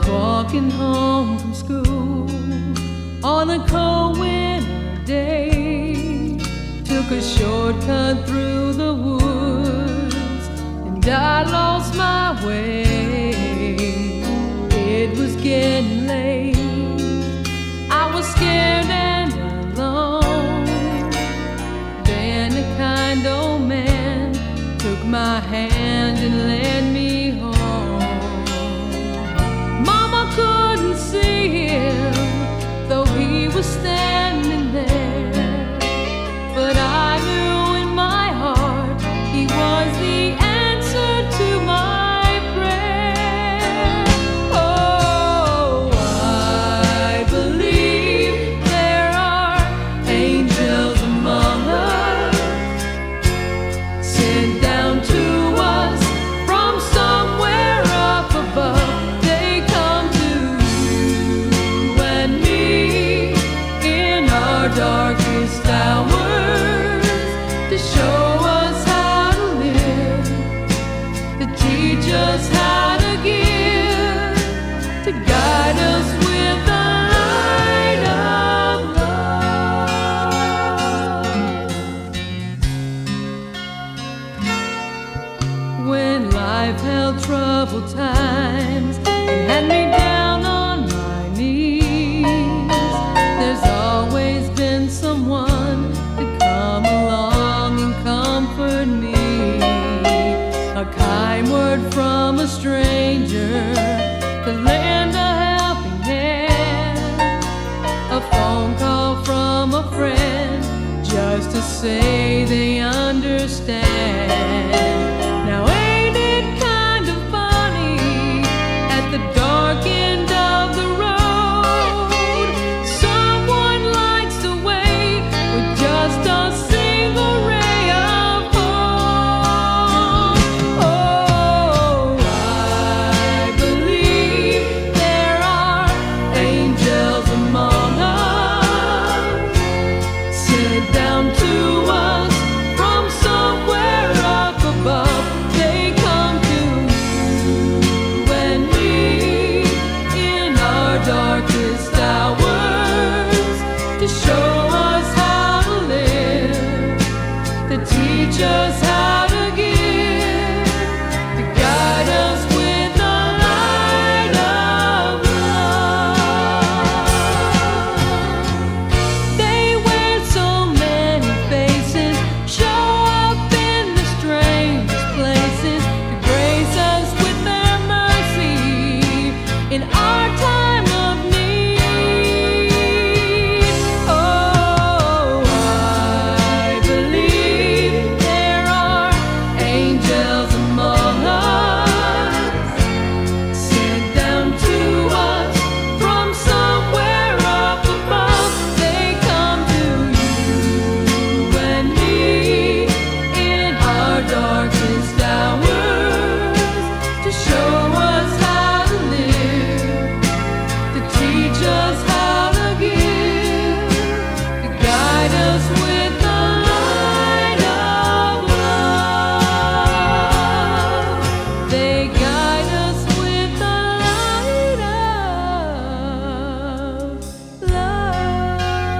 walking home from school on a cold winter day. Took a shortcut through the woods and I lost my way. It was getting late. I was scared and alone. Then a kind old man took my hand and led me home. Mama couldn't see him, though he was standing there. But I knew in my heart he was the answer to my prayer. Oh, I believe there are angels among us, sent down to us from somewhere up above. They come to you and me in our darkest hours to show us how to live, to teach us how to give, to guide us with the light of love. When life held troubled times and had me down on my knees, there's always been someone to come along and comfort me. A kind word from a stranger to lend a helping hand, a phone call from a friend just to say they understand. Now ain't it kind of funny, at the dark end of the road, someone lights the way with just a single ray of hope. Oh, I believe there are angels among us, sent down to us from somewhere up above. They come to you and me in our darkest hours to show us how to live, to teach us how to give, to guide us with the light of love. They wear so many faces, show up in the strangest places to grace us with their mercy in our time of need. Oh, I believe there are angels among us, sent down to us from somewhere up above. They come to you and me in our darkest hours to show us how to live, to teach us how to give, to guide us with the light of love. They guide us with the light of love.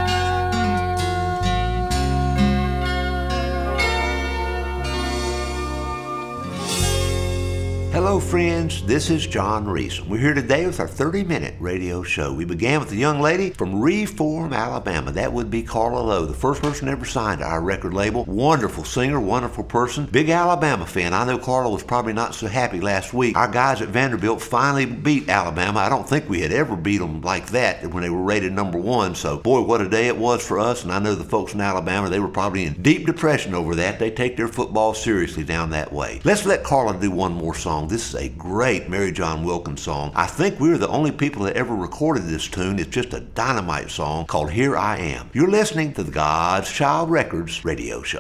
Hello, friends. This is John Reese. We're here today with our 30-minute radio show. We began with a young lady from Reform, Alabama. That would be Carla Lowe, the first person ever signed to our record label. Wonderful singer, wonderful person. Big Alabama fan. I know Carla was probably not so happy last week. Our guys at Vanderbilt finally beat Alabama. I don't think we had ever beat them like that when they were rated number one. So, boy, what a day it was for us. And I know the folks in Alabama, they were probably in deep depression over that. They take their football seriously down that way. Let's let Carla do one more song. This is a great Mary John Wilkins song. I think we're the only people that ever recorded this tune. It's just a dynamite song called Here I Am. You're listening to the God's Child Records radio show.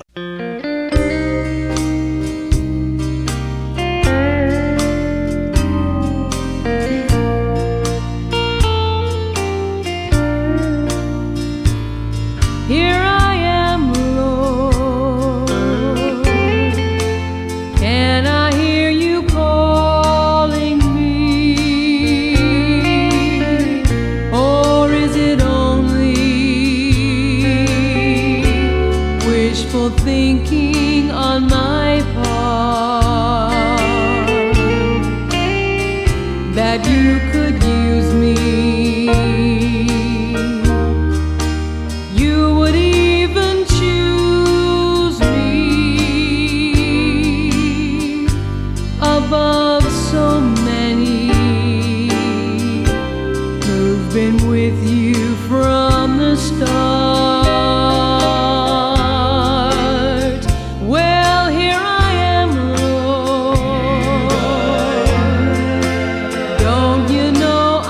Here I am, Lord. Can I hear you calling me? you could use me. You would even choose me above so many who've been with you from the start. Well, here I am, Lord. Don't you know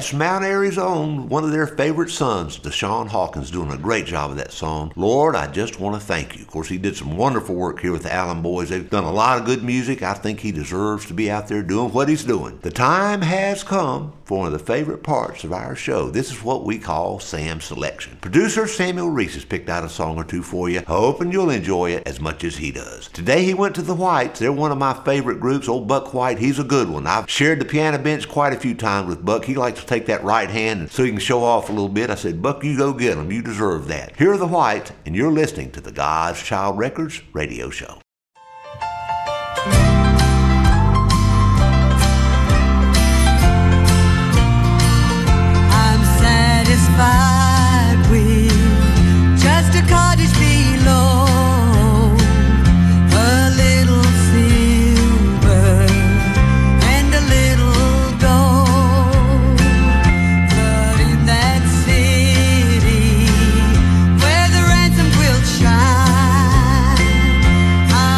That's Mount Airy's own, one of their favorite sons, Deshaun Hawkins, doing a great job of that song. Lord, I just want to thank you. Of course, he did some wonderful work here with the Allen Boys. They've done a lot of good music. I think he deserves to be out there doing what he's doing. The time has come for one of the favorite parts of our show. This is what we call Sam's Selection. Producer Samuel Reese has picked out a song or two for you, hoping you'll enjoy it as much as he does. Today he went to the Whites. They're one of my favorite groups. Old Buck White, he's a good one. I've shared the piano bench quite a few times with Buck. He likes to take that right hand so he can show off a little bit. I said, Buck, you go get him. You deserve that. Here are the Whites, and you're listening to the God's Child Records radio show. I'm satisfied with just a cottage below, a little silver and a little gold. But in that city where the ransom quilt shine, I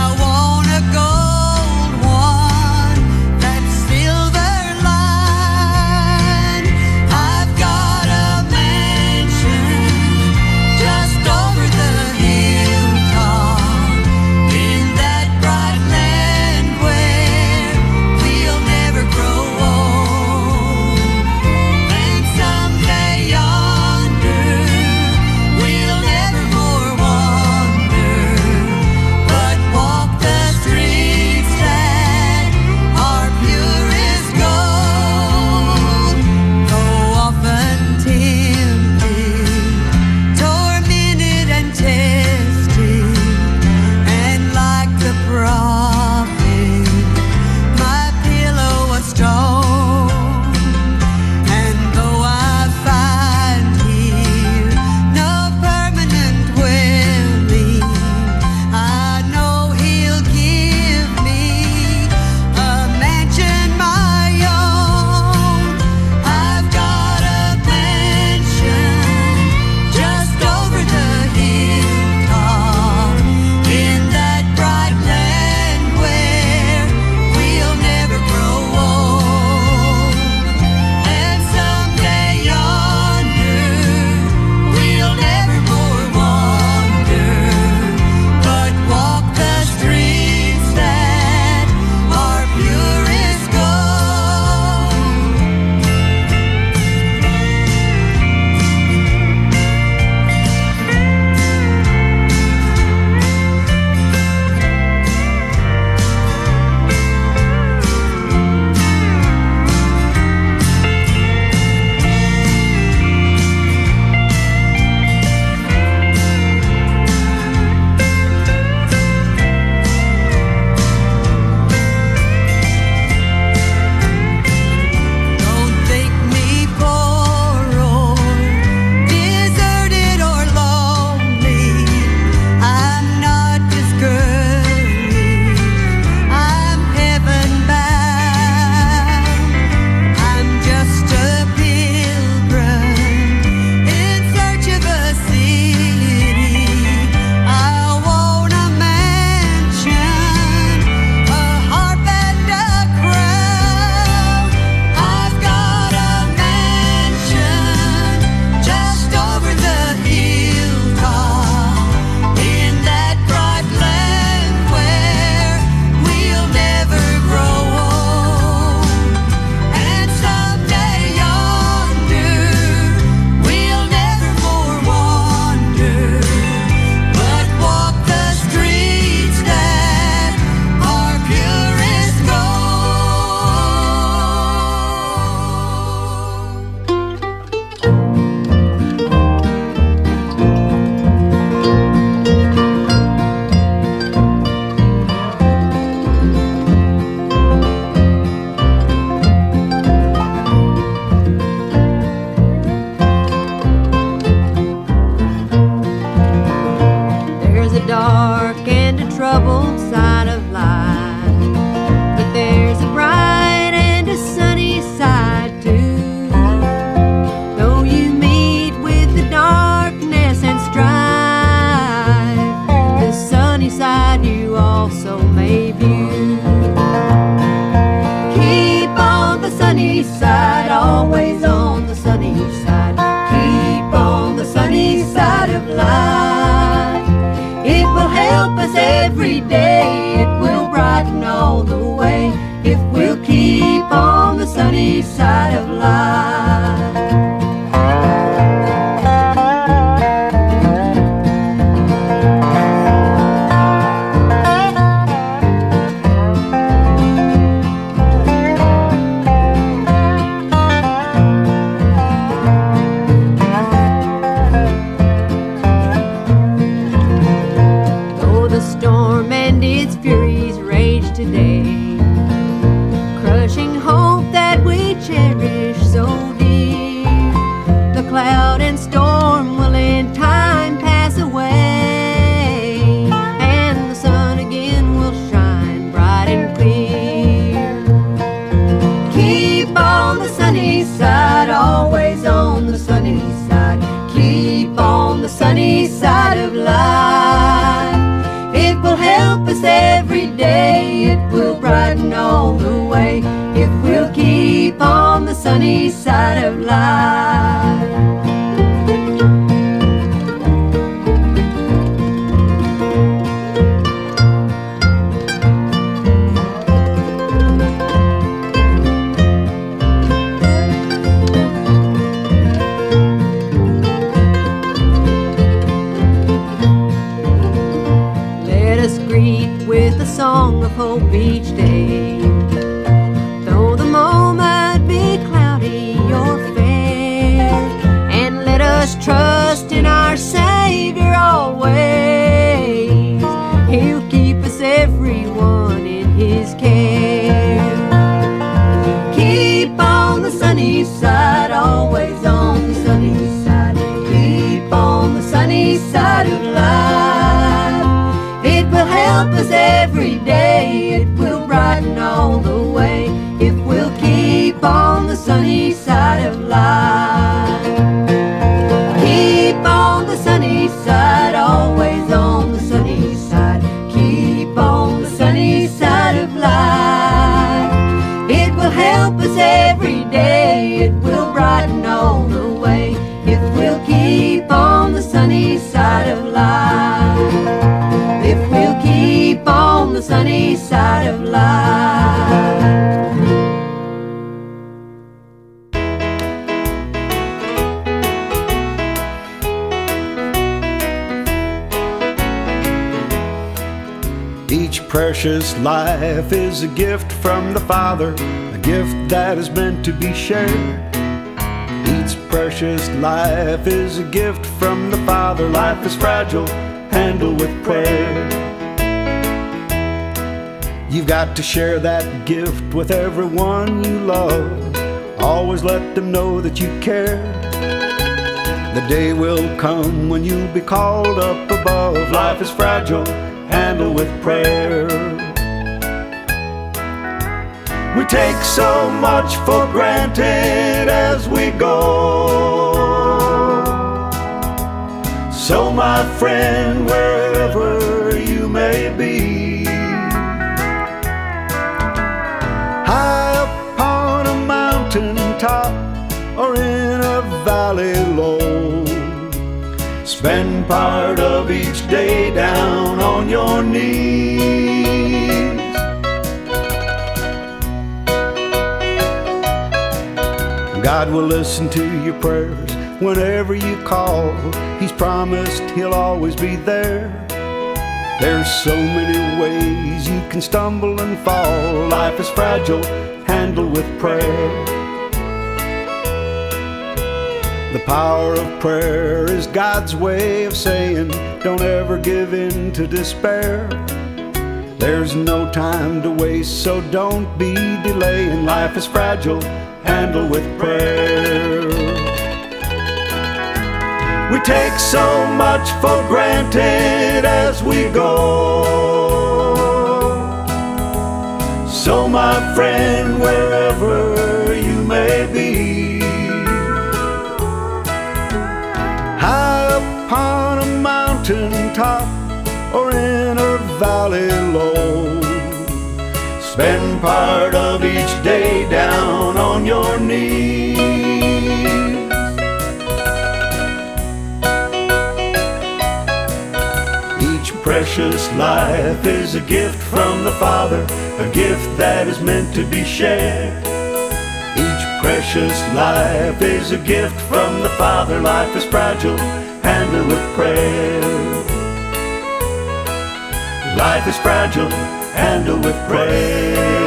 and storm will in time pass away, and the sun again will shine bright and clear. Keep on the sunny side, always on the sunny side. Keep on the sunny side of life. It will help us every day, it will brighten all the way, if we'll keep on the sunny side of life. With a song of hope each day, though the moment be cloudy or fair, and let us trust in our Savior always. He'll keep us everyone in His care. Keep on the sunny side, always on the sunny side. Keep on the sunny side of life. It will help us every day, it will brighten all the way, if we'll keep on the sunny side of life. Keep on the sunny side, always on the sunny side. Keep on the sunny side of life. It will help us every day, it will brighten all the way, if we'll keep on the sunny side of life. If we'll keep on the sunny side of life. Each precious life is a gift from the Father, a gift that is meant to be shared. Each precious life is a gift from the Father. Life is fragile, handle with prayer. You've got to share that gift with everyone you love. Always let them know that you care. The day will come when you'll be called up above. Life is fragile, handle with prayer. We take so much for granted as we go. So my friend, wherever you may be, high upon a mountain top or in a valley low, spend part of each day down on your knees. God will listen to your prayers whenever you call. He's promised He'll always be there. There's so many ways you can stumble and fall. Life is fragile, handle with prayer. The power of prayer is God's way of saying, don't ever give in to despair. There's no time to waste, so don't be delaying. Life is fragile, handle with prayer. We take so much for granted as we go. So my friend, wherever you may be, high upon a mountain top or in a valley low, spend part of each day down on your knees. Each precious life is a gift from the Father, a gift that is meant to be shared. Each precious life is a gift from the Father. Life is fragile, handle with prayer. Life is fragile, handle with prayer.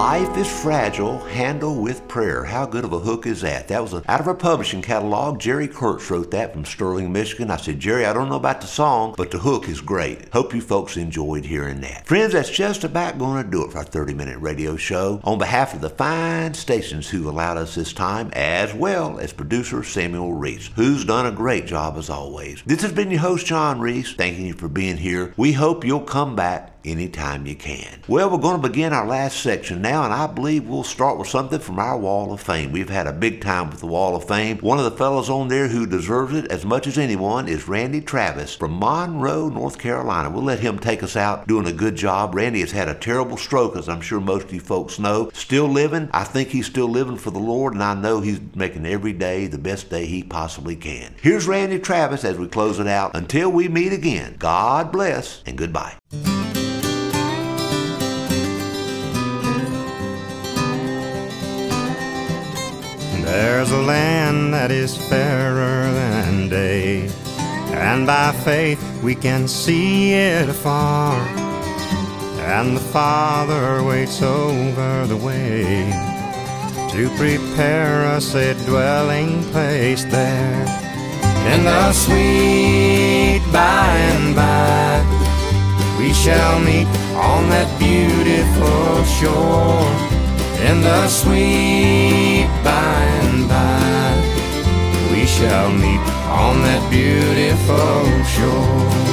Life is Fragile, Handle with Prayer. How good of a hook is that? That was out of our publishing catalog. Jerry Kurtz wrote that from Sterling, Michigan. I said, Jerry, I don't know about the song, but the hook is great. Hope you folks enjoyed hearing that. Friends, that's just about going to do it for our 30-minute radio show. On behalf of the fine stations who allowed us this time, as well as producer Samuel Reese, who's done a great job as always. This has been your host, John Reese, thanking you for being here. We hope you'll come back anytime you can. Well, we're going to begin our last section now, and I believe we'll start with something from our Wall of Fame. We've had a big time with the Wall of Fame. One of the fellows on there who deserves it as much as anyone is Randy Travis from Monroe, North Carolina. We'll let him take us out doing a good job. Randy has had a terrible stroke, as I'm sure most of you folks know. Still living. I think he's still living for the Lord, and I know he's making every day the best day he possibly can. Here's Randy Travis as we close it out. Until we meet again, God bless and goodbye. There's a land that is fairer than day, and by faith we can see it afar. And the Father waits over the way to prepare us a dwelling place there. In the sweet by and by we shall meet on that beautiful shore. In the sweet by and by we shall meet on that beautiful shore.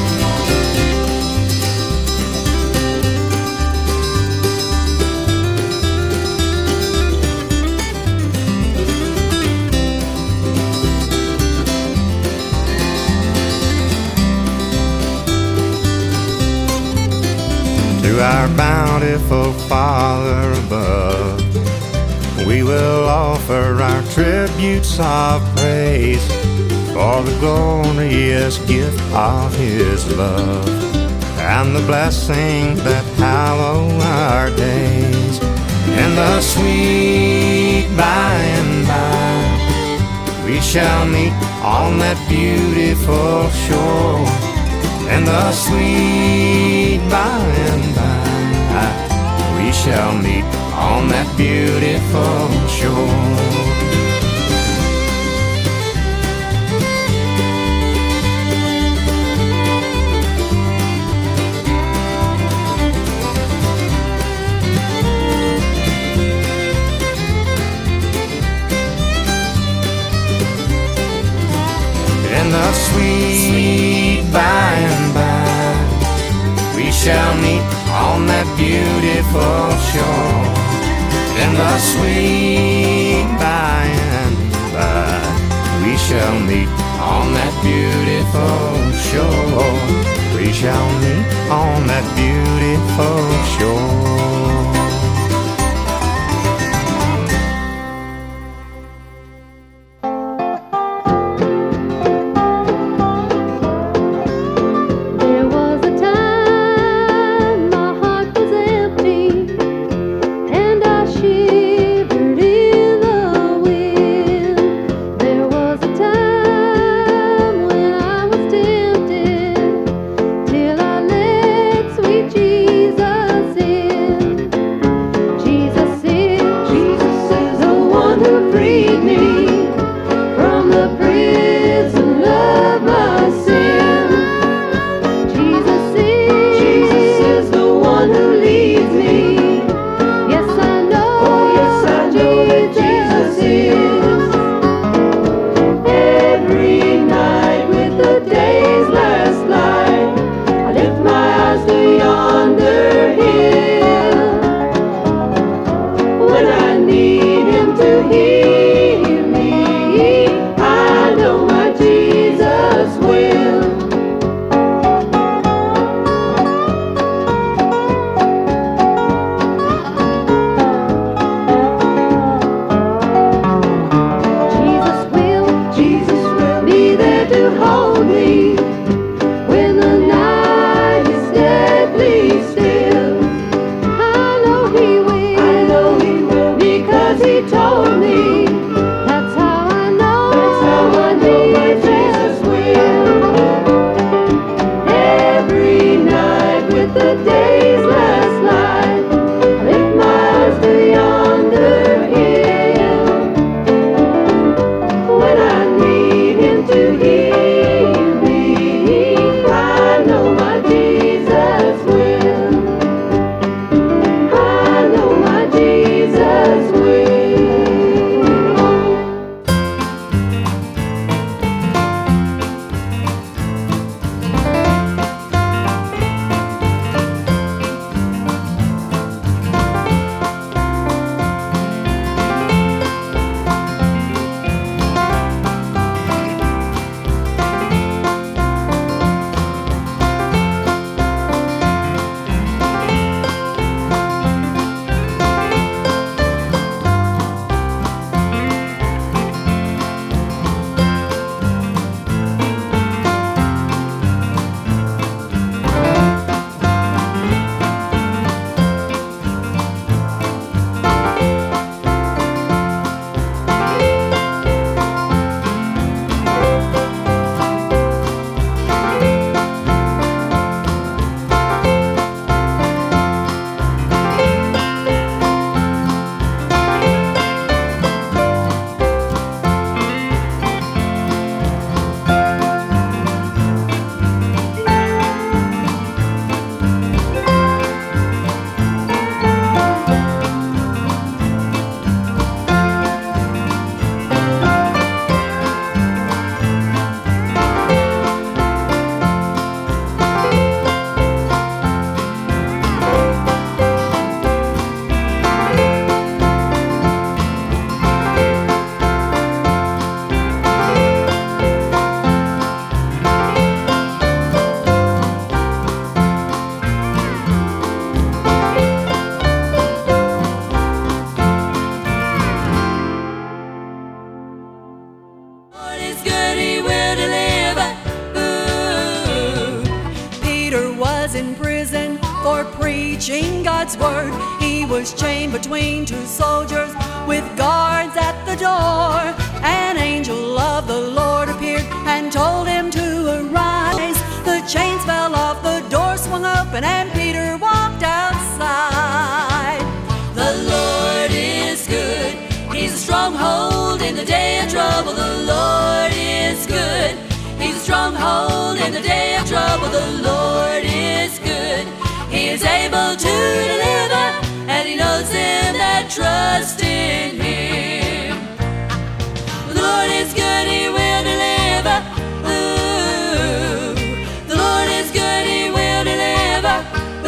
To our bountiful Father above, we will offer our tributes of praise for the glorious gift of His love and the blessings that hallow our days. In the sweet by and by we shall meet on that beautiful shore. In the sweet by and by we shall meet on that beautiful shore. In the sweet by and by we shall meet on that beautiful shore. In the sweet by and by we shall meet on that beautiful shore. We shall meet on that beautiful shore. Jesus preaching God's word. He was chained between two soldiers with guards at the door. An angel of the Lord appeared and told him to arise. The chains fell off, the door swung open, and Peter walked outside. The Lord is good. He's a stronghold in the day of trouble. The Lord is good. He's a stronghold in the day of trouble. The Lord is good. He is able to deliver, and He knows them that trust in Him. The Lord is good, He will deliver. Ooh. The Lord is good, He will deliver.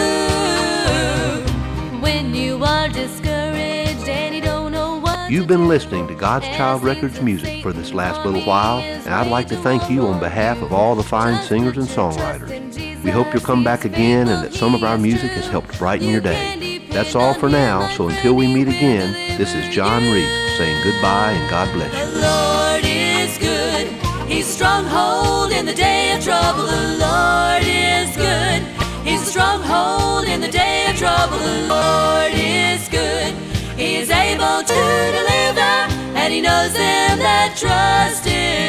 Ooh. When you are discouraged and you don't know what. You've been listening to God's Child Records music for this last little while, and I'd like to thank you on behalf of all the fine singers and songwriters. We hope you'll come back again and that some of our music has helped brighten your day. That's all for now, so until we meet again, this is John Reese saying goodbye and God bless you. The Lord is good. He's a stronghold in the day of trouble. The Lord is good. He's a stronghold in the day of trouble. The Lord is good. He is able to deliver, and He knows them that trust Him.